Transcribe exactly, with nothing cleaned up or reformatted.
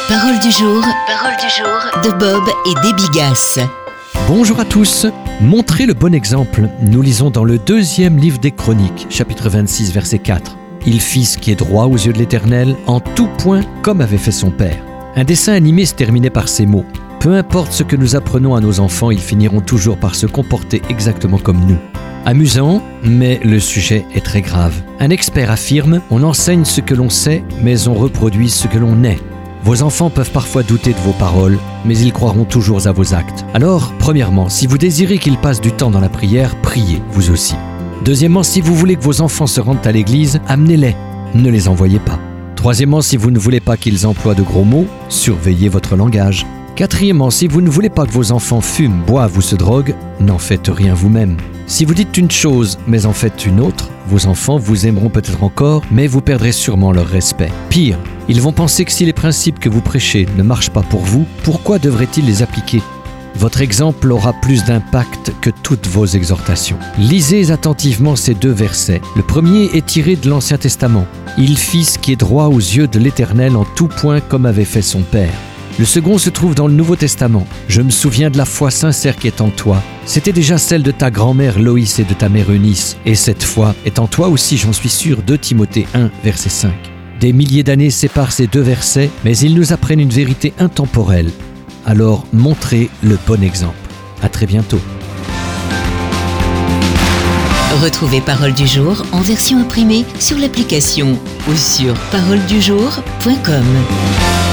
Parole du jour, parole du jour de Bob et Déby Gasse. Bonjour à tous. Montrez le bon exemple. Nous lisons dans le deuxième livre des Chroniques, chapitre vingt-six, verset quatre. Il fit ce qui est droit aux yeux de l'Éternel, en tout point comme avait fait son père. Un dessin animé se terminait par ces mots. Peu importe ce que nous apprenons à nos enfants, ils finiront toujours par se comporter exactement comme nous. Amusant, mais le sujet est très grave. Un expert affirme, on enseigne ce que l'on sait, mais on reproduit ce que l'on est. Vos enfants peuvent parfois douter de vos paroles, mais ils croiront toujours à vos actes. Alors, premièrement, si vous désirez qu'ils passent du temps dans la prière, priez, vous aussi. Deuxièmement, si vous voulez que vos enfants se rendent à l'église, amenez-les, ne les envoyez pas. Troisièmement, si vous ne voulez pas qu'ils emploient de gros mots, surveillez votre langage. Quatrièmement, si vous ne voulez pas que vos enfants fument, boivent ou se droguent, n'en faites rien vous-même. Si vous dites une chose, mais en faites une autre, vos enfants vous aimeront peut-être encore, mais vous perdrez sûrement leur respect. Pire, ils vont penser que si les principes que vous prêchez ne marchent pas pour vous, pourquoi devraient-ils les appliquer ? Votre exemple aura plus d'impact que toutes vos exhortations. Lisez attentivement ces deux versets. Le premier est tiré de l'Ancien Testament. « Il fit ce qui est droit aux yeux de l'Éternel en tout point comme avait fait son père. » Le second se trouve dans le Nouveau Testament. « Je me souviens de la foi sincère qui est en toi. C'était déjà celle de ta grand-mère Loïs et de ta mère Eunice. Et cette foi est en toi aussi, j'en suis sûr. » deux Timothée un, verset cinq. Des milliers d'années séparent ces deux versets, mais ils nous apprennent une vérité intemporelle. Alors, montrez le bon exemple. À très bientôt. Retrouvez Parole du jour en version imprimée sur l'application ou sur parole du jour point com.